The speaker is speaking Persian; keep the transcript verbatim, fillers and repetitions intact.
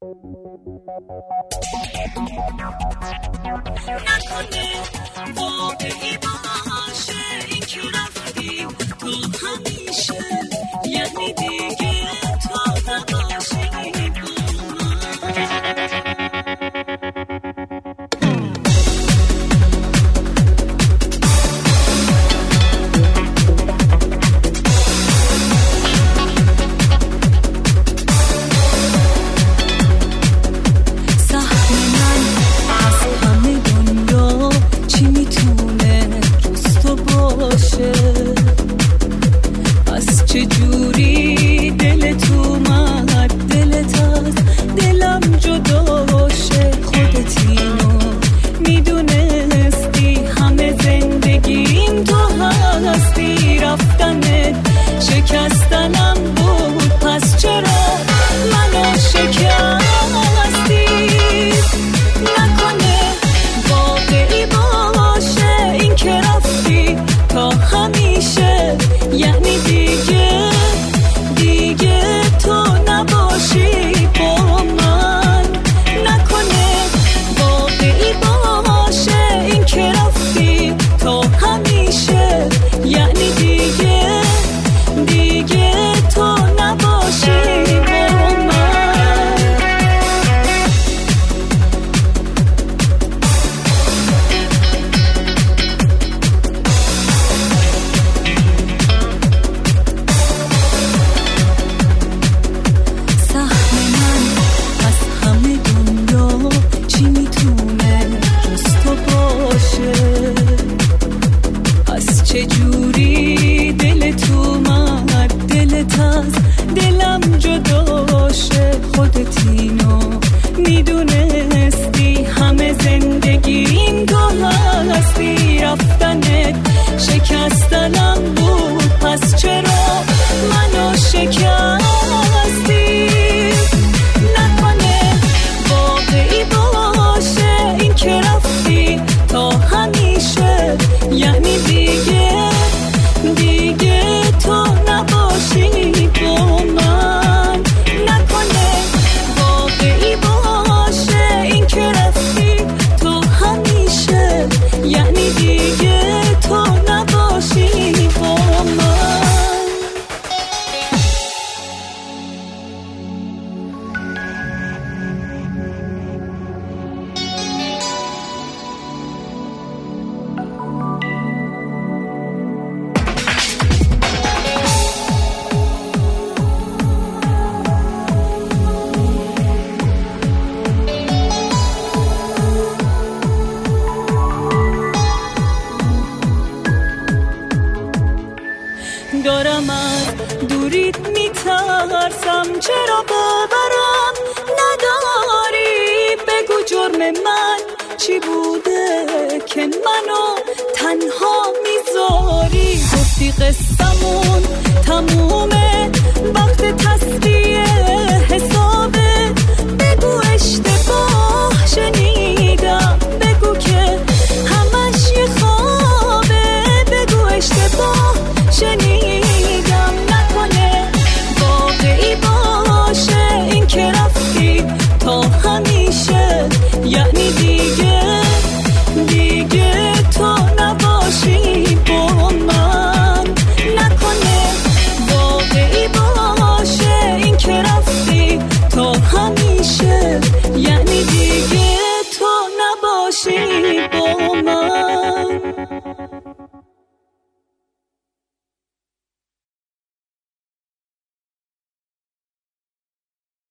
نکنه واقعی باشه این که رفتی تو همیشه، یعنی دیگه تو نباشی چجوری دلت اومد دلت از دلم جدا شه، خودت اینو میدونستی همه زندگیم تو هستی، رفتنت شکستنم بود پس چرا منو شکستی؟ نکنه واقعی باشه این که رفتی تا همیشه، یعنی دیگه دیگه تو نباشی با من. نکنه واقعی باشه این که رفتی تا همیشه، یعنی دیگه دیگه تو نباشی با من. چجوری دلت اومد دلت از دلم جدا شه، خودت اینو میدونستی همه زندگیم تو هستی، رفتنت شکستنم بود پس چرا منو شکستی؟ نکنه واقعی باشه این که رفتی تا همیشه، یعنی دیگه دیگه تو نباشی با من. نکنه واقعی باشه این که رفتی تو همیشه، یعنی دیگه تو نباشی با من. دارم از دوریت میترسم، چرا باورم نداری؟ بگو جرم من چی بوده که منو تنها میذاری؟ گفتی قصمون تمومه وقت تصفیه حسابه، بگو اشتباه شنیدم، بگو که همش یه خوابه، بگو اشتباه شنیدم. نکنه واقعی باشه این که رفتی تا همیشه، یعنی دیگه دیگه تو نباشی با من. نکنه واقعی باشه این که رفتی تا همیشه، یعنی دیگه